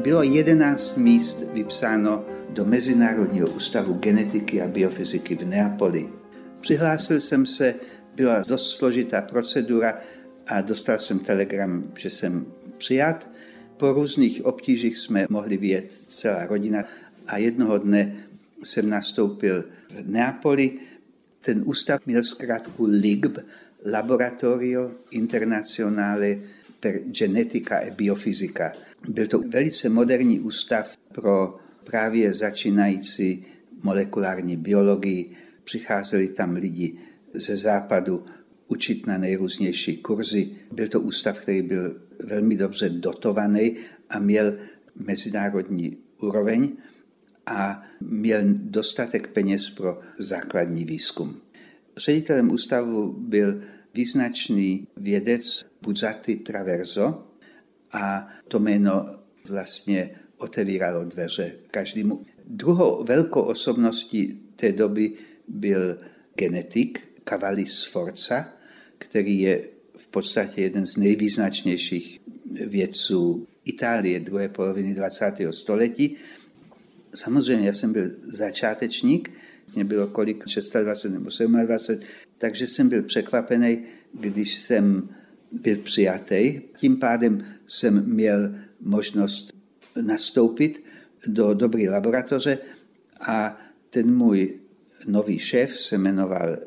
Bylo 11 míst vypsáno do Mezinárodního ústavu genetiky a biofyziky v Neapoli. Přihlásil jsem se, byla dost složitá procedura a dostal jsem telegram, že jsem přijat. Po různých obtížích jsme mohli vyjet celá rodina a jednoho dne jsem nastoupil v Neapoli. Ten ústav měl zkrátku LIGB, Laboratorio Internazionale per Genetica e Biofysica. Byl to velice moderní ústav pro právě začínající molekulární biologii. Přicházeli tam lidi ze západu učit na nejrůznější kurzy. Byl to ústav, který byl velmi dobře dotovaný a měl mezinárodní úroveň a měl dostatek peněz pro základní výzkum. Ředitelem ústavu byl význačný vědec Buzzati Traverso a to jméno vlastně otevíralo dveře každému. Druhou velkou osobností té doby byl genetik Cavalli Sforza, který je v podstatě jeden z nejvýznačnějších vědců Itálie druhé poloviny 20. století. Samozřejmě já jsem byl začátečník, mě bylo kolik, 26 nebo 27, takže jsem byl překvapený, když jsem byl přijatý. Tím pádem jsem měl možnost nastoupit do dobré laboratoře a ten můj nový šéf se jmenoval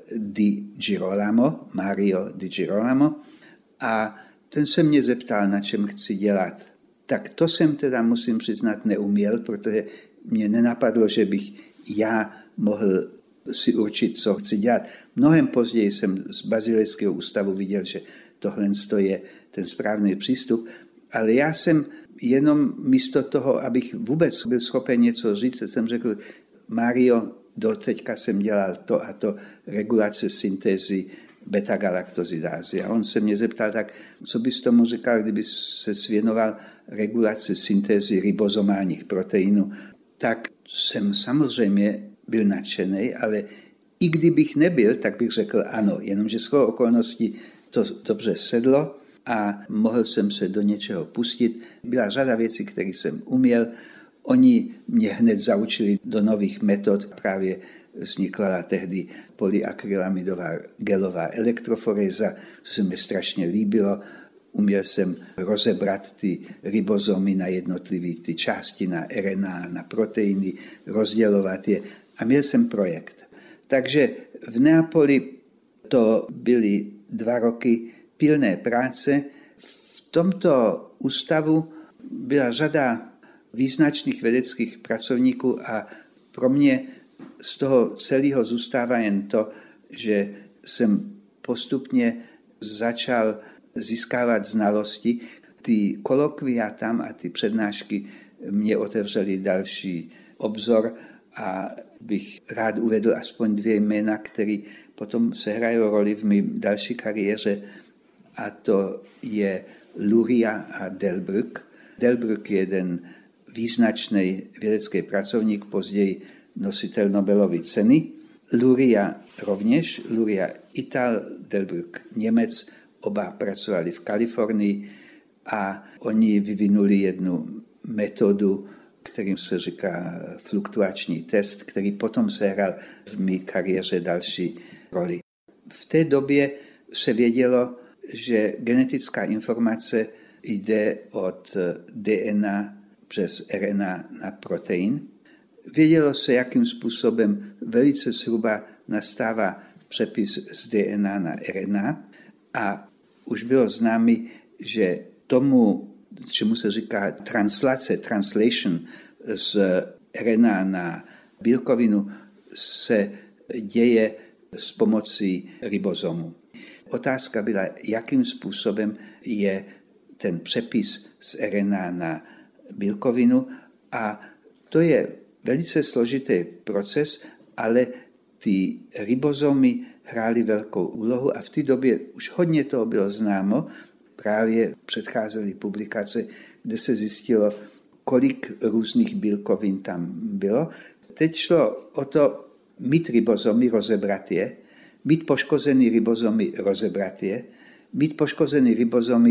Mario Di Girolamo a ten se mě zeptal, na čem chci dělat. Tak to jsem teda, musím přiznat, neuměl, protože mě nenapadlo, že bych já mohl si určit, co chci dělat. Mnohem později jsem z Bazilejského ústavu viděl, že tohle je ten správný přístup, ale já jsem jenom místo toho, abych vůbec byl schopen něco říct, jsem řekl, Mario, doteďka jsem dělal to a to, regulace syntézy beta-galaktozidázy. A on se mě zeptal, tak co bys tomu říkal, kdyby se věnoval regulaci syntézy ribozomálních proteinů. Tak jsem samozřejmě byl nadšený, ale i kdybych nebyl, tak bych řekl ano, jenomže shodou okolností to dobře sedlo a mohl jsem se do něčeho pustit. Byla řada věcí, které jsem uměl. Oni mě hned zaučili do nových metod. Právě vznikla tehdy polyakrylamidová gelová elektroforéza, co se mi strašně líbilo. Uměl jsem rozebrat ty ribozomy na jednotlivé ty části, na RNA, na proteiny, rozdělovat je. A měl jsem projekt. Takže v Neapoli to byly 2 roky pilné práce. V tomto ústavu byla řada význačných vědeckých pracovníků a pro mě z toho celého zůstává jen to, že jsem postupně začal získávat znalosti. Ty kolokvia tam a ty přednášky mě otevřely další obzor a bych rád uvedl aspoň 2 jména, které potom sehrají roli v mé další kariéře, a to je Luria a Delbrück. Delbrück je jeden význačný vědecký pracovník, později nositel Nobelovy ceny. Luria rovněž, Luria Ital, Delbrück Němec, oba pracovali v Kalifornii a oni vyvinuli jednu metodu, kterým se říká fluktuační test, který potom sehrál v mé kariéře další roli. V té době se vědělo, že genetická informace jde od DNA přes RNA na protein. Vědělo se, jakým způsobem velice zhruba nastává přepis z DNA na RNA a už bylo známé, že tomu, čemu se říká translation z RNA na bílkovinu, se děje s pomocí ribozomu. Otázka byla, jakým způsobem je ten přepis z RNA na bílkovinu a to je velice složitý proces, ale ty ribozomy hrály velkou úlohu a v té době už hodně toho bylo známo. Právě předcházely publikace, kde se zjistilo, kolik různých bílkovin tam bylo. Teď šlo o to mít ribozomy, rozebrat je, mít poškozený ribozomy, rozebrat je, mít poškozený ribozomy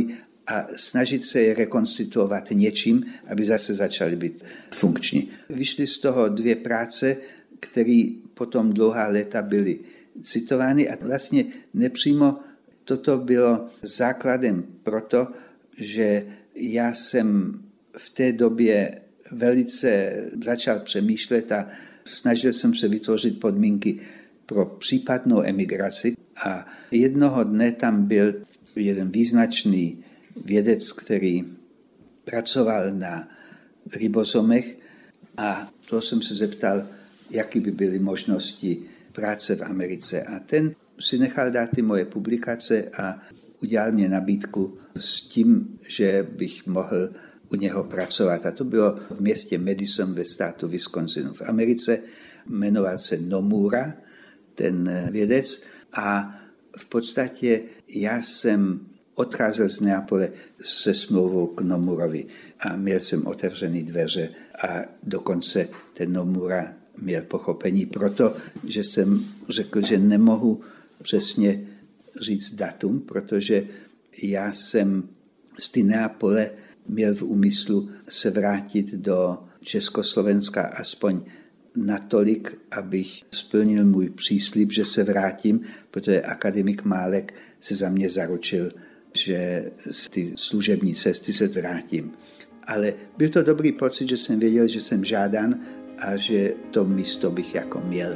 a snažit se je rekonstituovat něčím, aby zase začaly být funkční. Vyšly z toho 2 práce, které potom dlouhá léta byly citovány a vlastně nepřímo toto bylo základem proto, že já jsem v té době velice začal přemýšlet a snažil jsem se vytvořit podmínky pro případnou emigraci. A jednoho dne tam byl jeden význačný vědec, který pracoval na ribozomech a to jsem se zeptal, jaké by byly možnosti práce v Americe. A ten si nechal dát ty moje publikace a udělal mě nabídku s tím, že bych mohl u něho pracovat. A to bylo v městě Madison ve státu Wisconsin v Americe. Jmenoval se Nomura, ten vědec. A v podstatě já jsem odcházel z Neapole se smlouvou k Nomurovi a měl jsem otevřený dveře a dokonce ten Nomura měl pochopení, protože jsem řekl, že nemohu přesně říct datum, protože já jsem z té Neapole měl v úmyslu se vrátit do Československa aspoň natolik, abych splnil můj příslib, že se vrátím, protože akademik Málek se za mě zaručil, že z ty služební cesty se vrátím. Ale byl to dobrý pocit, že jsem věděl, že jsem žádan a že to místo bych jako měl.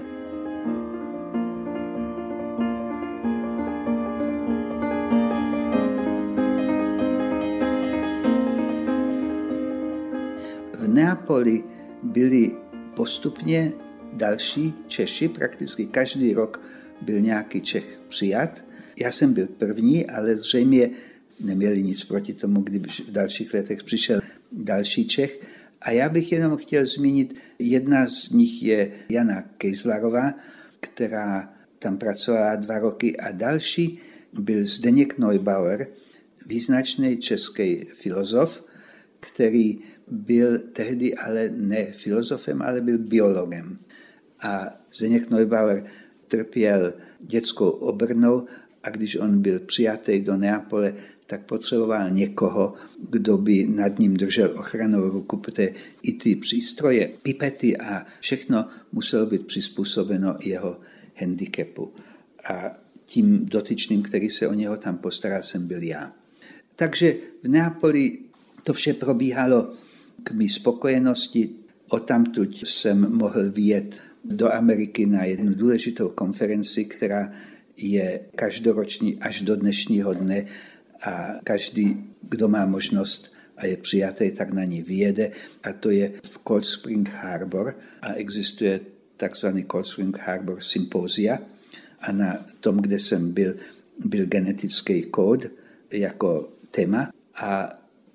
V Neapoli byli postupně další Češi, prakticky každý rok byl nějaký Čech přijat. Já jsem byl první, ale zřejmě neměli nic proti tomu, kdyby v dalších letech přišel další Čech. A já bych jenom chtěl zmínit, jedna z nich je Jana Kejzlarová, která tam pracovala 2 roky a další byl Zdeněk Neubauer, význačný český filozof, který byl tehdy ale ne filozofem, ale byl biologem. A Zdeněk Neubauer trpěl dětskou obrnou a když on byl přijatý do Neapole, tak potřeboval někoho, kdo by nad ním držel ochrannou ruku, protože i ty přístroje, pipety a všechno muselo být přizpůsobeno jeho handicapu. A tím dotyčným, který se o něho tam postaral, jsem byl já. Takže v Neapoli to vše probíhalo k mý spokojenosti. Odtamtud jsem mohl vyjet do Ameriky na jednu důležitou konferenci, která je každoroční až do dnešního dne a každý, kdo má možnost a je přijatý, tak na ní vyjede. A to je v Cold Spring Harbor a existuje takzvaný Cold Spring Harbor Symposia a na tom, kde jsem byl genetický kód jako téma a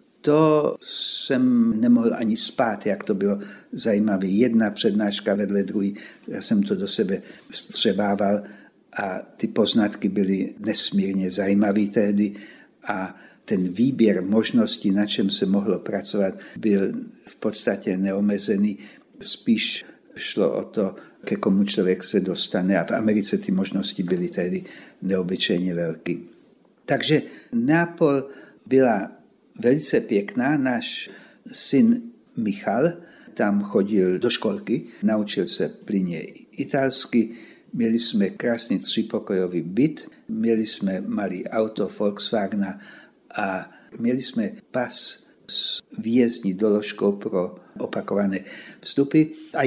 to jsem nemohl ani spát, jak to bylo zajímavé. Jedna přednáška vedle druhé, já jsem to do sebe vstřebával a ty poznatky byly nesmírně zajímavé tehdy a ten výběr možností, na čem se mohlo pracovat, byl v podstatě neomezený. Spíš šlo o to, ke komu člověk se dostane a v Americe ty možnosti byly tehdy neobyčejně velké. Takže Neapol byla velice pěkná. Náš syn Michal tam chodil do školky, naučil se plynně italsky, měli jsme krásný 3pokojový byt, měli jsme malý auto Volkswagena a měli jsme pas s výjezdní doložkou pro opakované vstupy a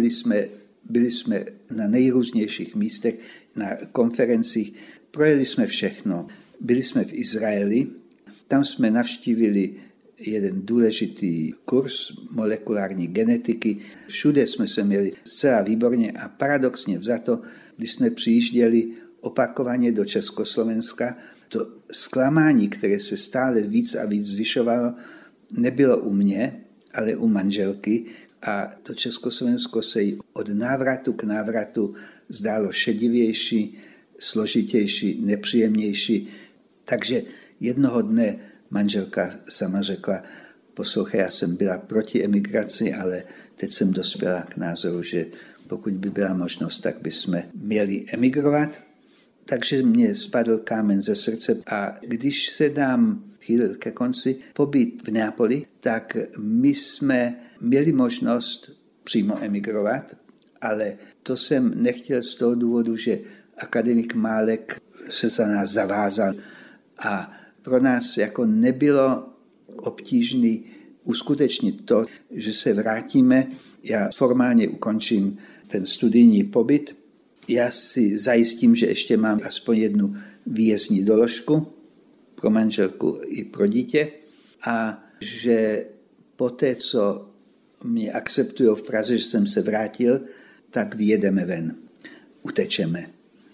byli jsme na nejrůznějších místech, na konferencích, projeli jsme všechno. Byli jsme v Izraeli, tam jsme navštívili jeden důležitý kurz molekulární genetiky. Všude jsme se měli zcela výborně a paradoxně vzato, když jsme přijížděli opakovaně do Československa, to zklamání, které se stále víc a víc zvyšovalo, nebylo u mě, ale u manželky a to Československo se jí od návratu k návratu zdálo šedivější, složitější, nepříjemnější. Takže jednoho dne manželka sama řekla, poslouchej, já jsem byla proti emigraci, ale teď jsem dospěla k názoru, že pokud by byla možnost, tak bychom měli emigrovat. takže mě spadl kámen ze srdce. A když se dám chvíli ke konci pobyt v Neapoli, tak my jsme měli možnost přímo emigrovat, ale to jsem nechtěl z toho důvodu, že akademik Málek se za nás zavázal a pro nás jako nebylo obtížné uskutečnit to, že se vrátíme. Já formálně ukončím ten studijní pobyt. Já si zajistím, že ještě mám aspoň jednu výjezdní doložku pro manželku i pro dítě a že poté, co mě akceptují v Praze, že jsem se vrátil, tak vyjedeme ven, utečeme.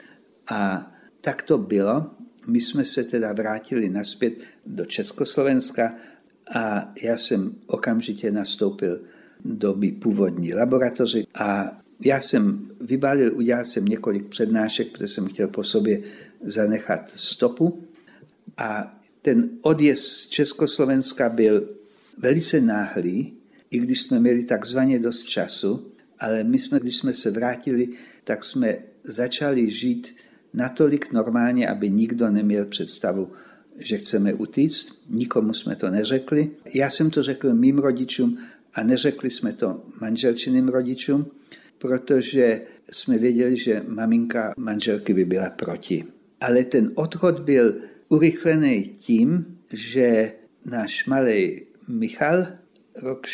A tak to bylo. My jsme se teda vrátili nazpět do Československa a já jsem okamžitě nastoupil do původní laboratoře a já jsem vybalil, udělal jsem několik přednášek, protože jsem chtěl po sobě zanechat stopu a ten odjezd z Československa byl velice náhlý, i když jsme měli takzvaně dost času, ale když jsme se vrátili, tak jsme začali žít natolik normálně, aby nikdo neměl představu, že chceme utíct. Nikomu jsme to neřekli. Já jsem to řekl mým rodičům a neřekli jsme to manželčiným rodičům, protože jsme věděli, že maminka manželky by byla proti. Ale ten odchod byl urychlený tím, že náš malý Michal, rok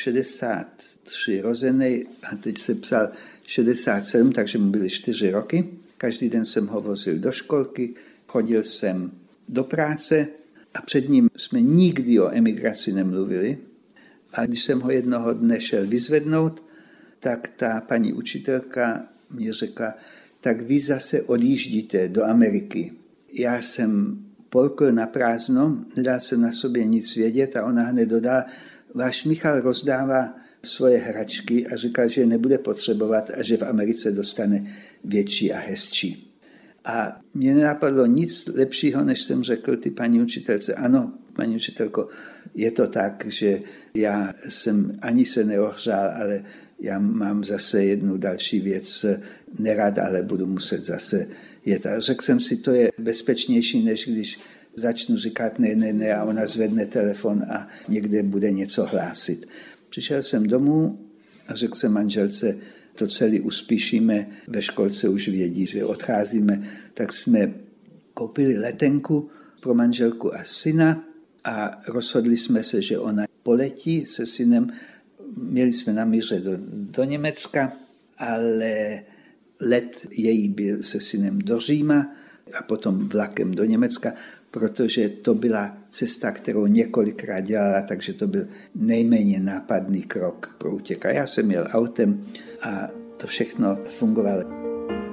63 rozený, a teď se psal 67, takže mu byly 4 roky. Každý den jsem ho vozil do školky, chodil jsem do práce a před ním jsme nikdy o emigraci nemluvili. A když jsem ho jednoho dne šel vyzvednout, tak ta paní učitelka mě řekla, tak vy zase odjíždíte do Ameriky. Já jsem polkl na prázdno, nedal jsem na sobě nic vědět a ona hned dodala, váš Michal rozdává svoje hračky a říkal, že je nebude potřebovat a že v Americe dostane větší a hezčí. A mě nenapadlo nic lepšího, než jsem řekl ty paní učitelce. Ano, paní učitelko, je to tak, že já jsem ani se neohřál, ale já mám zase jednu další věc nerad, ale budu muset zase jet. A řekl jsem si, to je bezpečnější, než když začnu říkat ne a ona zvedne telefon a někde bude něco hlásit. Přišel jsem domů a řekl jsem manželce, to celé uspíšíme, ve školce už vědí, že odcházíme, tak jsme koupili letenku pro manželku a syna a rozhodli jsme se, že ona poletí se synem. Měli jsme na míře do Německa, ale let její byl se synem do Říma a potom vlakem do Německa, protože to byla cesta, kterou několikrát dělala, takže to byl nejméně nápadný krok pro útěk. A já jsem jel autem a to všechno fungovalo.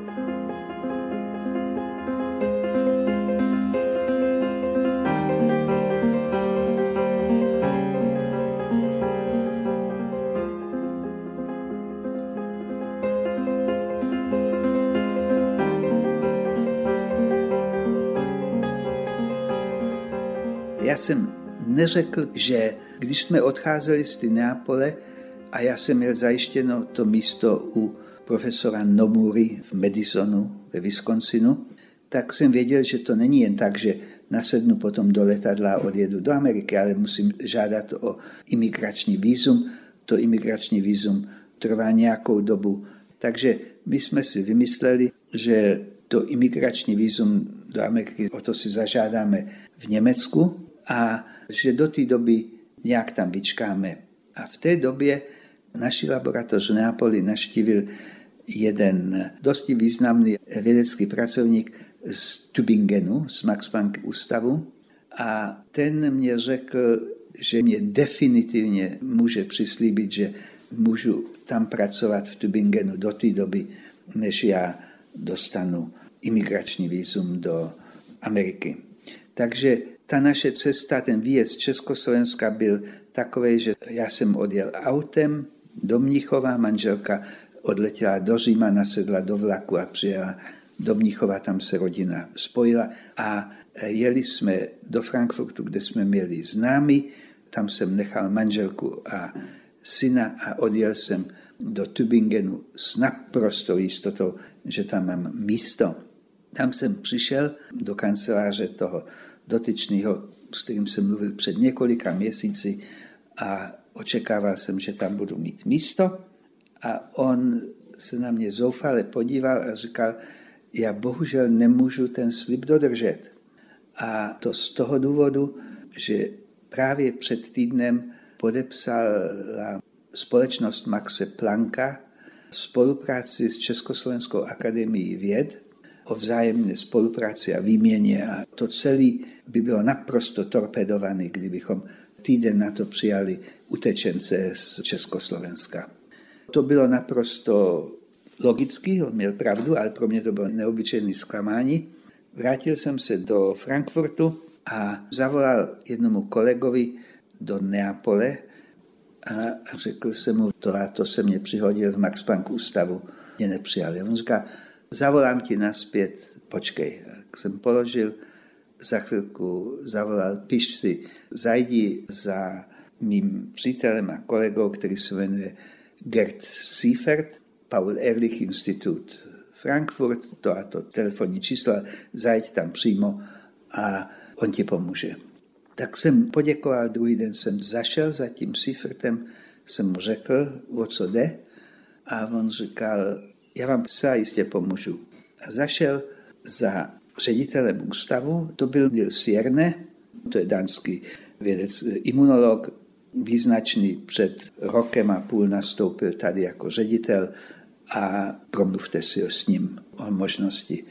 Já jsem neřekl, že když jsme odcházeli z Neapole a já jsem měl zajištěno to místo u profesora Nomuri v Madisonu ve Wisconsinu, tak jsem věděl, že to není jen tak, že nasednu potom do letadla a odjedu do Ameriky, ale musím žádat o imigrační vízum. To imigrační vízum trvá nějakou dobu. Takže my jsme si vymysleli, že to imigrační vízum do Ameriky, o to si zažádáme v Německu, a že do té doby nějak tam vyčkáme. A v té době naši laboratoř v Neapoli navštívil jeden dosti významný vědecký pracovník z Tübingenu, z Max Planck ústavu. A ten mě řekl, že mě definitivně může přislíbit, že můžu tam pracovat v Tübingenu do té doby, než já dostanu imigrační vízum do Ameriky. Takže ta naše cesta, ten výjezd z Československa byl takový, že já jsem odjel autem do Mnichova, manželka odletěla do Říma, nasedla do vlaku a přijela do Mnichova, tam se rodina spojila a jeli jsme do Frankfurtu, kde jsme měli známy, tam jsem nechal manželku a syna a odjel jsem do Tübingenu s naprostou jistotou, že tam mám místo. Tam jsem přišel do kanceláře toho dotyčného, s kterým jsem mluvil před několika měsíci a očekával jsem, že tam budu mít místo a on se na mě zoufale podíval a říkal, já bohužel nemůžu ten slib dodržet. A to z toho důvodu, že právě před týdnem podepsala společnost Maxe Plancka spolupráci s Československou akademií věd o vzájemné spolupráci a výměně a to celé by bylo naprosto torpedované, kdybychom týden na to přijali utečence z Československa. To bylo naprosto logický, on měl pravdu, ale pro mě to bylo neobyčejné zklamání. Vrátil jsem se do Frankfurtu a zavolal jednomu kolegovi do Neapole a řekl jsem mu, to se mě přihodil v Max Planck ústavu, mě nepřijali. On říká, zavolám ti naspět, počkej. Tak jsem položil, za chvilku zavolal, piš si, zajdi za mým přítelem a kolegou, který se jmenuje Gerd Seifert, Paul Ehrlich Institut Frankfurt, to a to telefonní číslo, zajď tam přímo a on ti pomůže. Tak jsem poděkoval, druhý den jsem zašel za tím Seifertem, jsem mu řekl, o co jde a on říkal, já vám zcela jistě pomůžu. A zašel za ředitelem ústavu, to byl Niels Jerne, to je dánský vědec, imunolog, význačný, před rokem a půl nastoupil tady jako ředitel a promluvte si s ním o možnosti.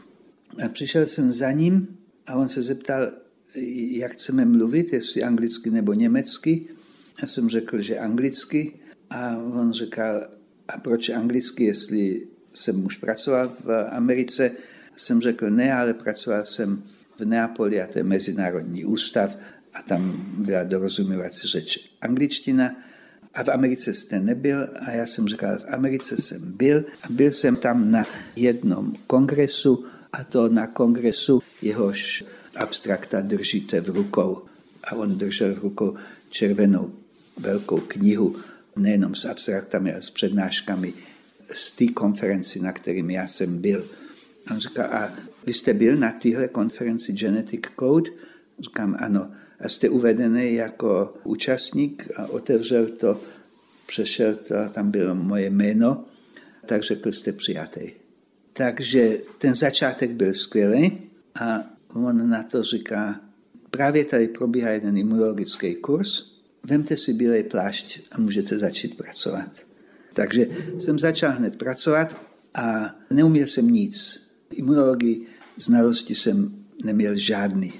A přišel jsem za ním a on se zeptal, jak chceme mluvit, jestli anglicky nebo německy. Já jsem řekl, že anglicky a on říkal, a proč anglicky, jestli jsem už pracoval v Americe. Jsem řekl, ne, ale pracoval jsem v Neapoli a to je mezinárodní ústav a tam byla dorozuměvací řeč angličtina. A v Americe jste nebyl a já jsem říkal, v Americe jsem byl a byl jsem tam na jednom kongresu a to na kongresu jehož abstrakta držíte v rukou. A on držel v rukou červenou velkou knihu, nejenom s abstraktami, ale s přednáškami z té konferenci, na kterým já jsem byl. A on říká, a vy jste byl na téhle konferenci Genetic Code? Říkám, ano. A jste uvedený jako účastník a otevřel to, přešel to a tam bylo moje jméno, tak řekl, jste přijatý. Takže ten začátek byl skvělý a on na to říká, právě tady probíhá jeden imunologický kurz, vemte si bílej plášť a můžete začít pracovat. Takže jsem začal hned pracovat a neuměl jsem nic. Imunologii, znalosti jsem neměl žádný,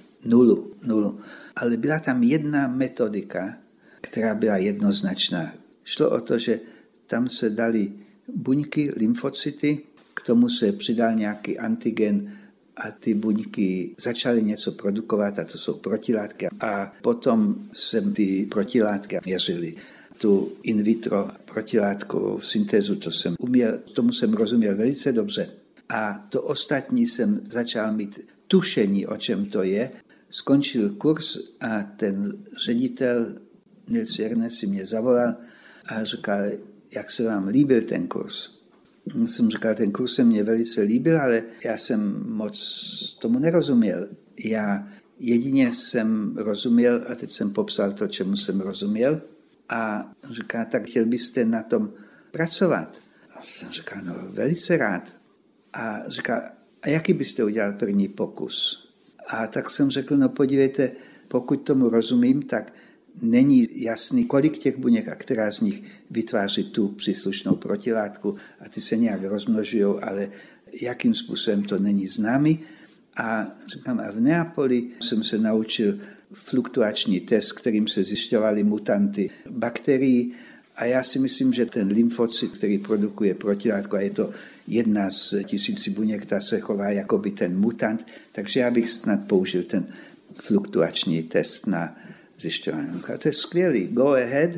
nulu. Ale byla tam jedna metodika, která byla jednoznačná. Šlo o to, že tam se dali buňky, lymfocyty, k tomu se přidal nějaký antigen a ty buňky začaly něco produkovat a to jsou protilátky. A potom jsem ty protilátky měřili. Tu in vitro protilátkovou syntézu, to jsem uměl, tomu jsem rozuměl velice dobře. A to ostatní jsem začal mít tušení, o čem to je. Skončil kurz a ten ředitel Niels Jerne si mě zavolal a říkal, jak se vám líbil ten kurz. Jsem říkal, ten kurz se mě velice líbil, ale já jsem moc tomu nerozuměl. Já jedině jsem rozuměl a teď jsem popsal to, čemu jsem rozuměl. A říká, tak chtěl byste na tom pracovat? A jsem říkal, no velice rád. A říká, a jaký byste udělal první pokus? A tak jsem řekl, no podívejte, pokud tomu rozumím, tak není jasný, kolik těch buněk a která z nich vytváří tu příslušnou protilátku a ty se nějak rozmnožují, ale jakým způsobem to není známý. A říkám, a v Neapoli jsem se naučil fluktuační test, kterým se zjišťovaly mutanty bakterií a já si myslím, že ten lymfocyt, který produkuje protilátku, a je to jedna z 1000 buněk, ta se chová jako by ten mutant, takže já bych snad použil ten fluktuační test na zjišťování. A to je skvělý, go ahead.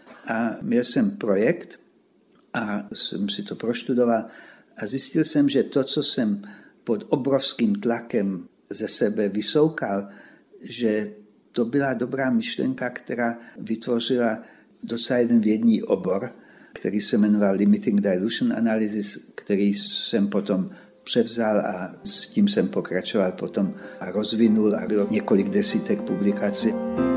A měl jsem projekt a jsem si to proštudoval a zjistil jsem, že to, co jsem pod obrovským tlakem ze sebe vysoukal, že to byla dobrá myšlenka, která vytvořila docela jeden vědní obor, který se jmenoval Limiting Dilution Analysis, který jsem potom převzal a s tím jsem pokračoval potom a rozvinul a bylo několik desítek publikací.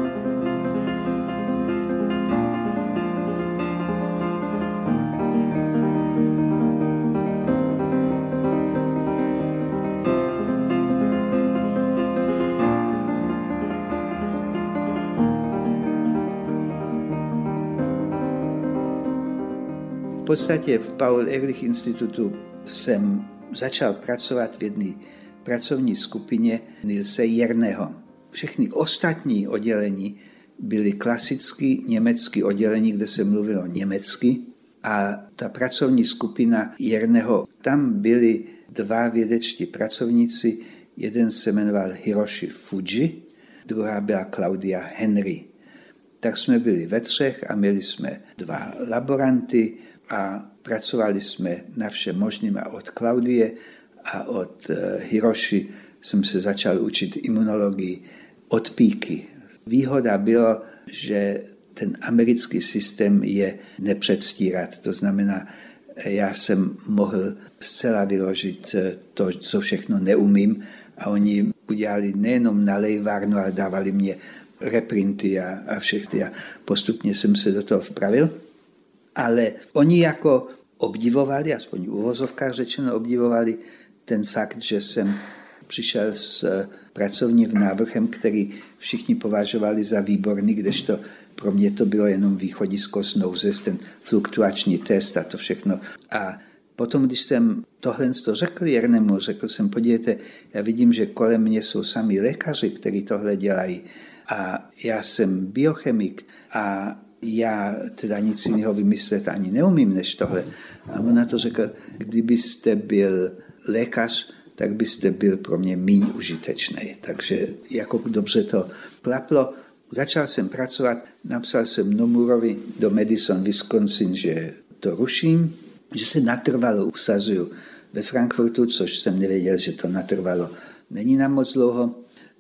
V podstatě v Paul Ehrlich institutu jsem začal pracovat v jedné pracovní skupině Nilse Jerného. Všechny ostatní oddělení byly klasické německé oddělení, kde se mluvilo německy, a ta pracovní skupina Jerného, tam byli dva vědečtí pracovníci, jeden se jmenoval Hiroshi Fuji, druhá byla Claudia Henry. Tak jsme byli ve třech a měli jsme dva laboranty a pracovali jsme na všem možným, a od Claudie a od Hiroshi jsem se začal učit imunologii od píky. Výhoda bylo, že ten americký systém je nepředstírat. To znamená, já jsem mohl zcela vyložit to, co všechno neumím, a oni udělali nejenom nalévárnu, ale dávali mě reprinty a všechny, a postupně jsem se do toho vpravil. Ale oni jako obdivovali, aspoň v uvozovkách řečeno, obdivovali ten fakt, že jsem přišel s pracovním návrhem, který všichni považovali za výborný, kdežto pro mě to bylo jenom východisko z nouze, ten fluktuační test a to všechno. A potom, když jsem tohle řekl Jernemu, řekl jsem, podívejte, já vidím, že kolem mě jsou sami lékaři, kteří tohle dělají, a já jsem biochemik a já teda nic jiného vymyslet ani neumím než tohle. A on na to řekl, kdybyste byl lékař, tak byste byl pro mě míň užitečný. Takže jako dobře to klaplo. Začal jsem pracovat, napsal jsem Nomurovi do Madison, Wisconsin, že to ruším, že se natrvalo usazuju ve Frankfurtu, což jsem nevěděl, že to natrvalo. Není nám moc dlouho,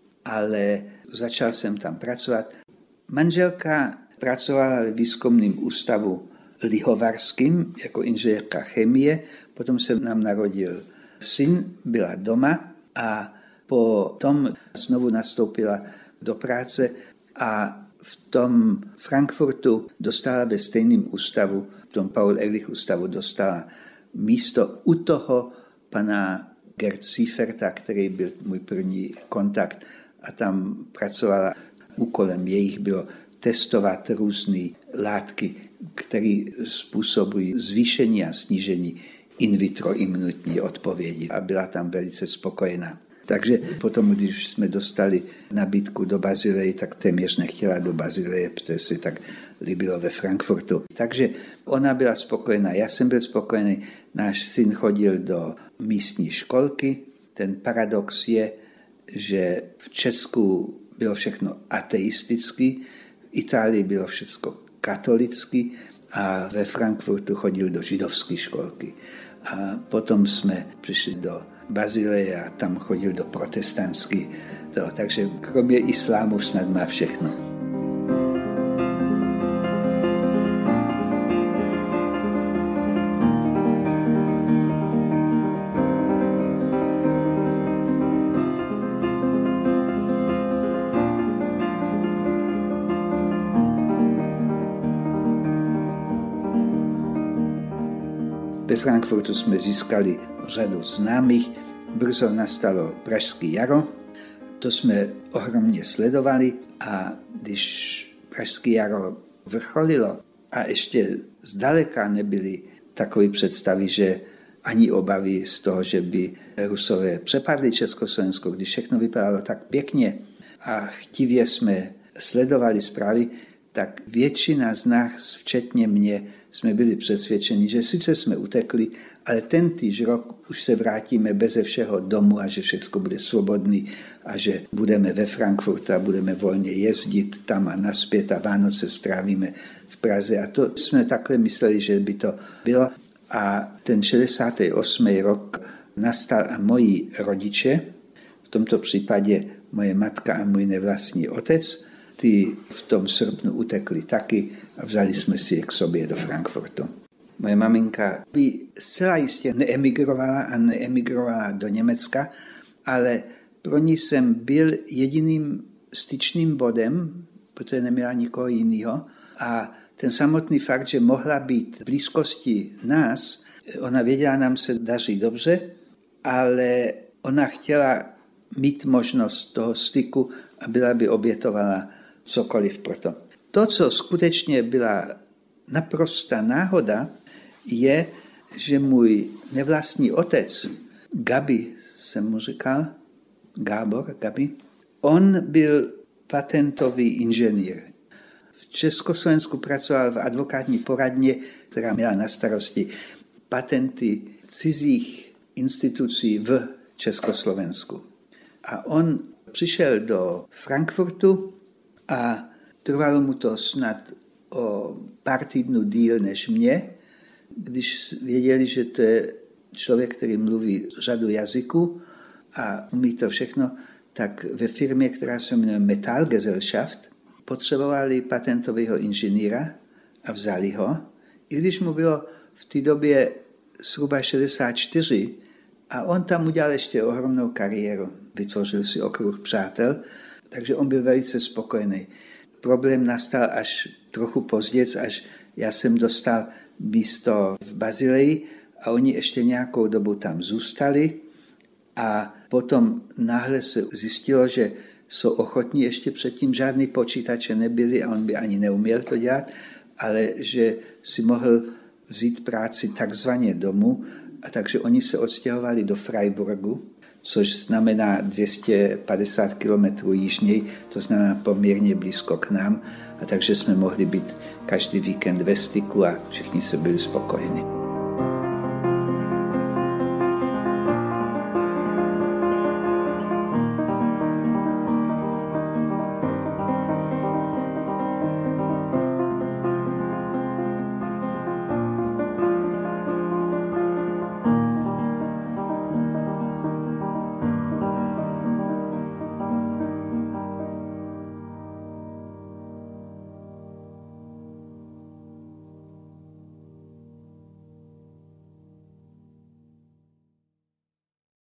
ale začal jsem tam pracovat. Manželka pracovala ve výzkumném ústavu lihovarským jako inženýrka chemie, potom se nám narodil syn, byla doma a potom znovu nastoupila do práce a v tom Frankfurtu dostala ve stejném ústavu, v tom Paul Ehrlich ústavu dostala místo u toho pana Gerd Sieferta, který byl můj první kontakt, a tam pracovala. Úkolem jejich bylo testovat různé látky, které způsobují zvýšení a snížení in vitro imunitní odpovědi, a byla tam velice spokojená. Takže potom, když jsme dostali nabídku do Bazileje, tak téměř nechtěla do Bazileje, protože si tak líbilo ve Frankfurtu. Takže ona byla spokojená, já jsem byl spokojený, náš syn chodil do místní školky. Ten paradox je, že v Česku bylo všechno ateistický, v Itálii bylo všechno katolický a ve Frankfurtu chodil do židovské školky. A potom jsme přišli do Bazileje a tam chodil do protestantské. Takže kromě islámu snad má všechno. Ve Frankfurtu jsme získali řadu známých. Brzo nastalo Pražské jaro. To jsme ohromně sledovali, a když Pražské jaro vrcholilo a ještě zdaleka nebyly takové představy, že ani obavy z toho, že by Rusové přepadli Československo, když všechno vypadalo tak pěkně a chtivě jsme sledovali zprávy, tak většina z nás, včetně mě, jsme byli přesvědčeni, že sice jsme utekli, ale tentýž rok už se vrátíme beze všeho domů a že všechno bude svobodný a že budeme ve Frankfurtu a budeme volně jezdit tam a naspět a Vánoce strávíme v Praze. A to jsme takhle mysleli, že by to bylo. A ten 68. rok nastal a moji rodiče, v tomto případě moje matka a můj nevlastní otec, ty v tom srpnu utekli taky a vzali jsme si je k sobě do Frankfurtu. moje maminka by zcela jistě neemigrovala do Německa, ale pro ní jsem byl jediným styčným bodem, protože neměla nikoho jiného. A ten samotný fakt, že mohla být v blízkosti nás, ona věděla, nám se daří dobře, ale ona chtěla mít možnost toho styku a byla by obětovala cokoliv pro to. To, co skutečně byla naprostá náhoda, je, že můj nevlastní otec, Gabi jsem mu říkal, Gabi, on byl patentový inženýr. V Československu pracoval v advokátní poradně, která měla na starosti patenty cizích institucí v Československu. A on přišel do Frankfurtu a trvalo mu to snad o pár týdnů díl než mě, když věděli, že to je člověk, který mluví řadu jazyků a umí to všechno, tak ve firmě, která se jmenuje Metallgesellschaft, potřebovali patentového inženýra a vzali ho, i když mu bylo v té době zhruba 64 a on tam udělal ještě ohromnou kariéru. Vytvořil si okruh přátel, takže on byl velice spokojený. Problém nastal až trochu později, až já jsem dostal místo v Bazileji a oni ještě nějakou dobu tam zůstali a potom náhle se zjistilo, že jsou ochotní, ještě předtím žádný počítače nebyly a on by ani neuměl to dělat, ale že si mohl vzít práci takzvaně domů a takže oni se odstěhovali do Freiburgu, což znamená 250 km jižněji, to znamená poměrně blízko k nám a takže jsme mohli být každý víkend ve styku a všichni se byli spokojeni.